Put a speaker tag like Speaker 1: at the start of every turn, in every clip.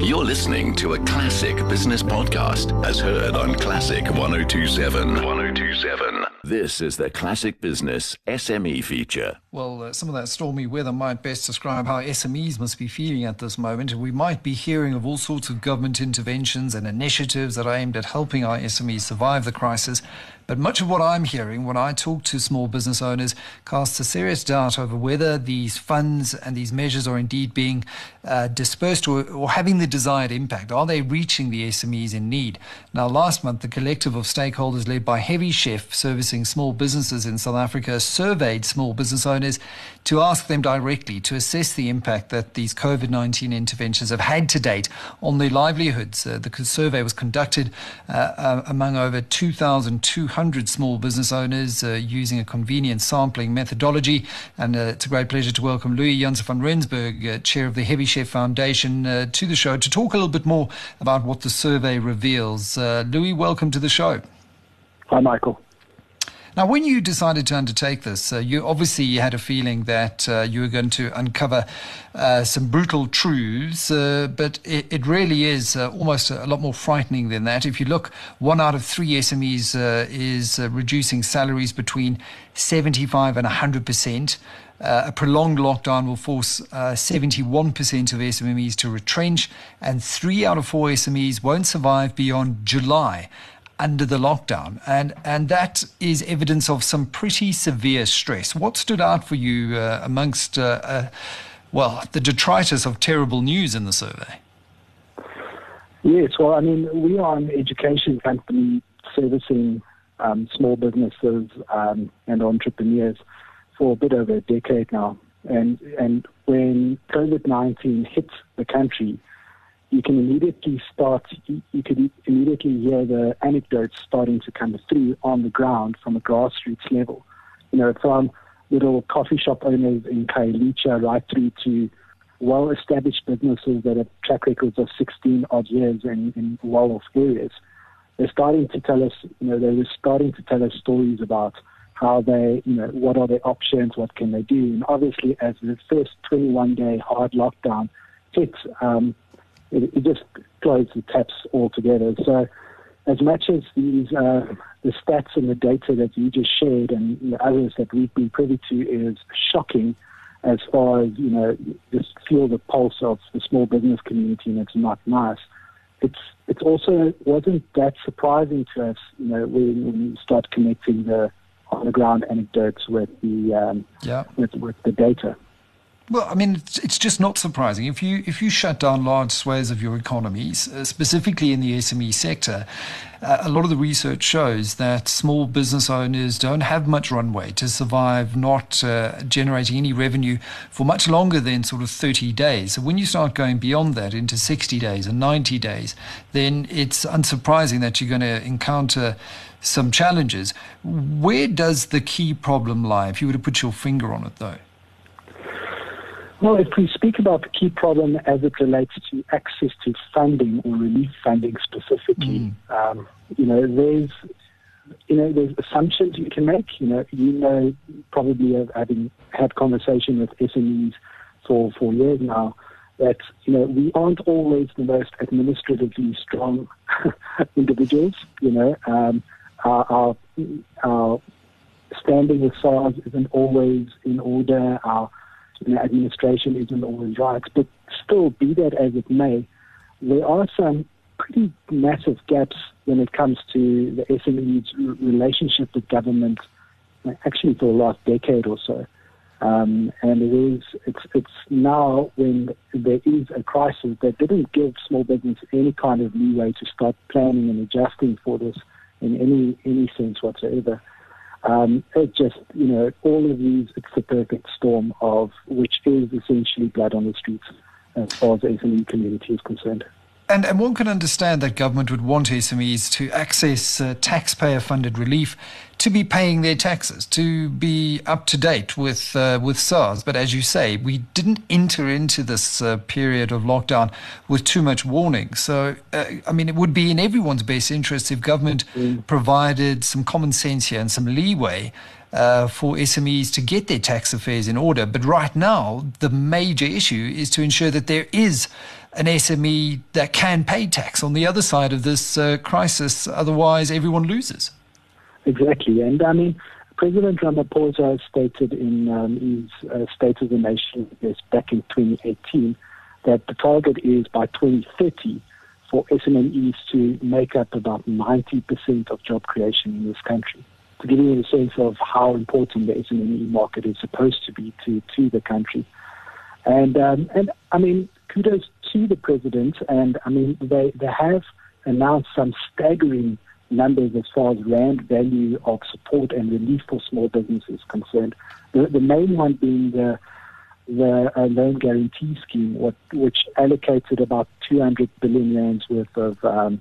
Speaker 1: You're listening to a classic business podcast as heard on Classic 1027. 1027. This is the Classic Business SME feature.
Speaker 2: Well, some of that stormy weather might best describe how SMEs must be feeling at this moment. We might be hearing of all sorts of government interventions and initiatives that are aimed at helping our SMEs survive the crisis. But much of what I'm hearing when I talk to small business owners casts a serious doubt over whether these funds and these measures are indeed being dispersed or having the desired impact. Are they reaching the SMEs in need? Now, last month, the collective of stakeholders led by Heavy Chef, servicing small businesses in South Africa, surveyed small business owners to ask them directly to assess the impact that these COVID-19 interventions have had to date on their livelihoods. The survey was conducted among over 2,200 small business owners using a convenient sampling methodology. And it's a great pleasure to welcome Louis Janse van Rensburg, chair of the Heavy Chef Foundation, to the show to talk a little bit more about what the survey reveals. Louis, welcome to the show.
Speaker 3: Hi, Michael.
Speaker 2: Now, when you decided to undertake this, you obviously had a feeling that you were going to uncover some brutal truths, but it really is almost a lot more frightening than that. If you look, 1 out of 3 SMEs is reducing salaries between 75 and 100%. A prolonged lockdown will force 71% of SMEs to retrench, and 3 out of 4 SMEs won't survive beyond July under the lockdown. And that is evidence of some pretty severe stress. What stood out for you amongst, the detritus of terrible news in the survey?
Speaker 3: Yes, well, I mean, we are an education company servicing small businesses and entrepreneurs for a bit over a decade now. And when COVID-19 hit the country, you could immediately hear the anecdotes starting to come through on the ground from a grassroots level. You know, from little coffee shop owners in Khayelitsha right through to well-established businesses that have track records of 16 odd years in well-off areas. They were starting to tell us stories about how they, what are their options, what can they do. And obviously, as the first 21-day hard lockdown hit, it just closed the taps altogether. So as much as the stats and the data that you just shared and the others that we've been privy to is shocking as far as, just feel the pulse of the small business community, and it's not nice. It's also wasn't that surprising to us, when we start connecting the on-the-ground anecdotes with the with the data.
Speaker 2: Well, I mean, it's just not surprising. If you shut down large swathes of your economies, specifically in the SME sector, a lot of the research shows that small business owners don't have much runway to survive, not generating any revenue for much longer than sort of 30 days. So when you start going beyond that into 60 days and 90 days, then it's unsurprising that you're going to encounter some challenges. Where does the key problem lie, if you were to put your finger on it, though?
Speaker 3: Well, if we speak about the key problem as it relates to access to funding or relief funding specifically, there's assumptions you can make. Probably having had conversation with SMEs for years now, that we aren't always the most administratively strong individuals. Our standing with SARS isn't always in order. Our administration isn't always right, but still, be that as it may, there are some pretty massive gaps when it comes to the SME's relationship with government, actually for the last decade or so. And it's now when there is a crisis that didn't give small business any kind of leeway to start planning and adjusting for this in any sense whatsoever. It just, all of these, it's the perfect storm of which is essentially blood on the streets as far as the SME community is concerned.
Speaker 2: And one can understand that government would want SMEs to access taxpayer-funded relief, to be paying their taxes, to be up to date with SARS. But as you say, we didn't enter into this period of lockdown with too much warning. So, it would be in everyone's best interest if government provided some common sense here and some leeway for SMEs to get their tax affairs in order. But right now, the major issue is to ensure that there is an SME that can pay tax on the other side of this crisis. Otherwise, everyone loses.
Speaker 3: Exactly. And I mean, President Ramaphosa stated in his State of the Nation back in 2018 that the target is by 2030 for SMEs to make up about 90% of job creation in this country. To give you a sense of how important the SME market is supposed to be to the country. And I mean, kudos to the president. And I mean, they have announced some staggering numbers as far as rand value of support and relief for small businesses concerned. The main one being the loan guarantee scheme, which allocated about 200 billion rands worth of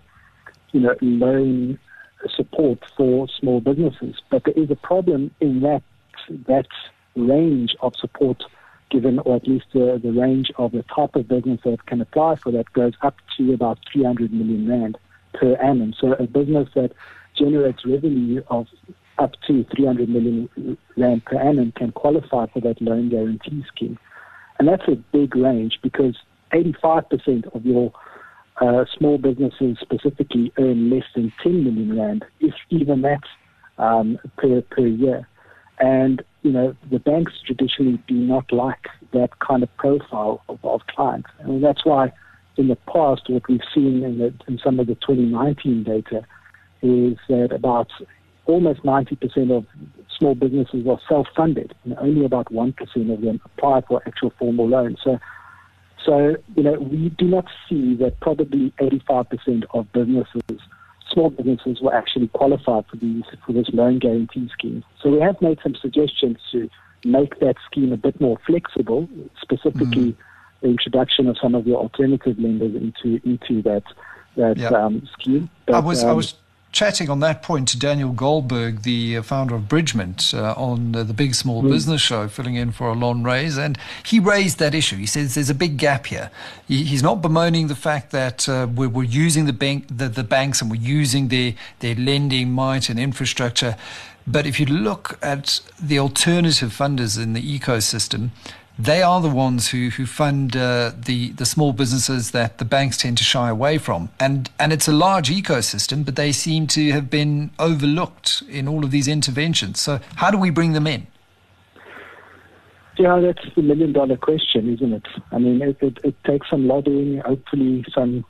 Speaker 3: loan support for small businesses. But there is a problem in that range of support given, or at least the range of the type of business that can apply for that goes up to about 300 million rand per annum. So a business that generates revenue of up to 300 million rand per annum can qualify for that loan guarantee scheme. And that's a big range because 85% of your small businesses specifically earn less than 10 million rand, if even that per year. And, the banks traditionally do not like that kind of profile of clients. I mean, that's why in the past, what we've seen in some of the 2019 data is that about almost 90% of small businesses are self-funded, and only about 1% of them apply for actual formal loans. So we do not see that probably 85% of small businesses will actually qualify for this loan guarantee scheme. So we have made some suggestions to make that scheme a bit more flexible, specifically the introduction of some of the alternative lenders into that scheme. But,
Speaker 2: I was chatting on that point to Daniel Goldberg, the founder of Bridgement, on the Big Small Business Show, filling in for Alon Reyes, and he raised that issue. He says there's a big gap here. He's not bemoaning the fact that we're using the banks and we're using their lending might and infrastructure. But if you look at the alternative funders in the ecosystem, they are the ones who fund the small businesses that the banks tend to shy away from. And it's a large ecosystem, but they seem to have been overlooked in all of these interventions. So how do we bring them in?
Speaker 3: Yeah, that's the million-dollar question, isn't it? I mean, it takes some lobbying, hopefully some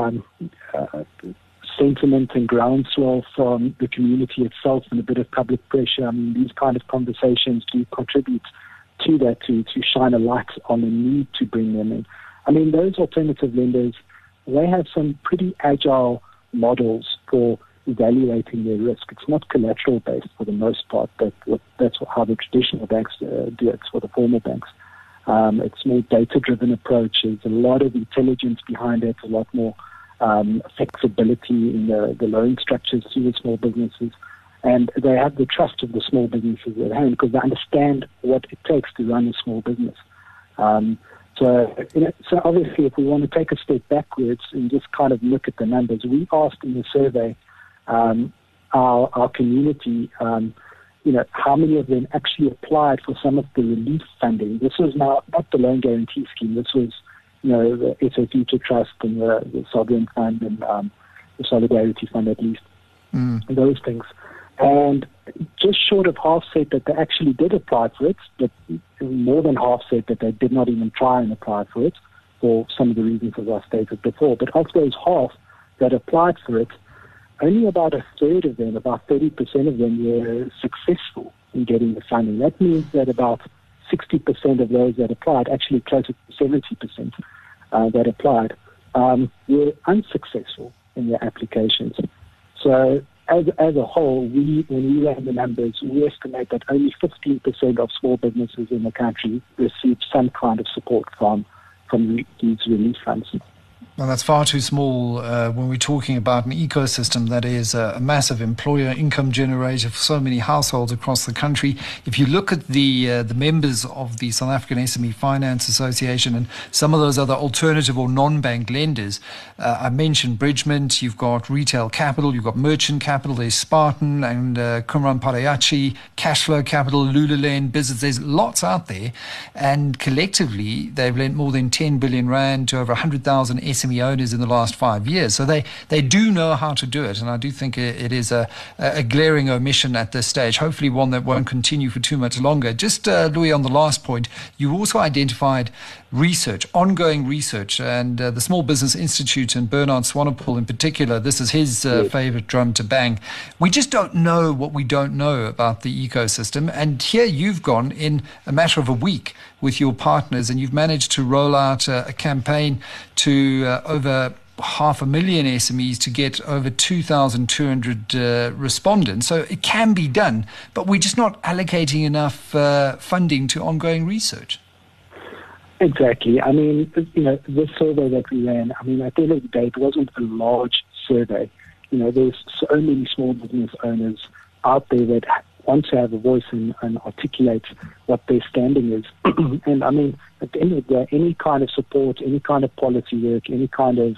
Speaker 3: sentiment and groundswell from the community itself and a bit of public pressure. I mean, these kind of conversations do contribute to that, to shine a light on the need to bring them in. I mean, those alternative lenders, they have some pretty agile models for evaluating their risk. It's not collateral-based for the most part. That's how the traditional banks do it for the formal banks. It's more data-driven approach. There's a lot of intelligence behind it, a lot more flexibility in the loan structures to the small businesses. And they have the trust of the small businesses at hand because they understand what it takes to run a small business. So obviously, if we want to take a step backwards and just kind of look at the numbers, we asked in the survey our community, how many of them actually applied for some of the relief funding. This was now not the loan guarantee scheme. This was, the SA Future Trust and the Sovereign Fund and the Solidarity Fund, at least, and those things. And just short of half said that they actually did apply for it, but more than half said that they did not even try and apply for it for some of the reasons as I stated before. But of those half that applied for it, only about a third of them, about 30% of them were successful in getting the funding. That means that about 60% of those that applied, actually closer to 70% that applied, were unsuccessful in their applications. So as a whole, when we ran the numbers, we estimate that only 15% of small businesses in the country received some kind of support from these relief funds.
Speaker 2: Well, that's far too small when we're talking about an ecosystem that is a massive employer, income generator for so many households across the country. If you look at the members of the South African SME Finance Association and some of those other alternative or non-bank lenders, I mentioned Bridgement, you've got Retail Capital, you've got Merchant Capital, there's Spartan and Kumran Parayachi, Cashflow Capital, Lululend, Business. There's lots out there, and collectively they've lent more than 10 billion rand to over 100,000 SME owners in the last 5 years. So they do know how to do it, and I do think it is a glaring omission at this stage, hopefully one that won't continue for too much longer. Just, Louis, on the last point, you also identified research, ongoing research, and the Small Business Institute and Bernard Swanepoel in particular, this is his favorite drum to bang. We just don't know what we don't know about the ecosystem, and here you've gone in a matter of a week with your partners, and you've managed to roll out a campaign to over 500,000 SMEs to get over 2,200 respondents. So it can be done, but we're just not allocating enough funding to ongoing research.
Speaker 3: Exactly. I mean, this survey that we ran, I mean, at the end of the day, it wasn't a large survey. There's so many small business owners out there that want to have a voice and articulate what their standing is. And I mean, at the end of the day, any kind of support, any kind of policy work, any kind of,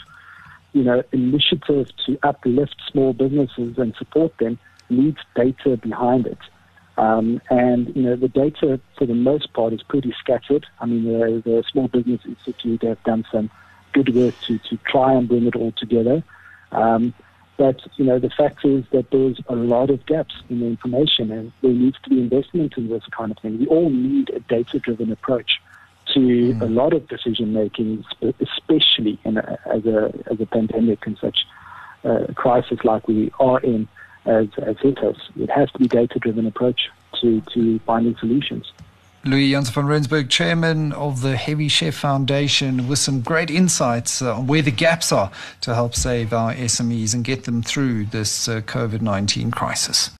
Speaker 3: initiative to uplift small businesses and support them needs data behind it. And the data, for the most part, is pretty scattered. I mean, the Small Business Institute have done some good work to try and bring it all together. But, the fact is that there's a lot of gaps in the information, and there needs to be investment in this kind of thing. We all need a data-driven approach to a lot of decision-making, especially as a pandemic and such crisis like we are in as hit us. It has to be data-driven approach to finding solutions.
Speaker 2: Louis Janse van Rensburg, Chairman of the Heavy Chef Foundation, with some great insights on where the gaps are to help save our SMEs and get them through this COVID-19 crisis.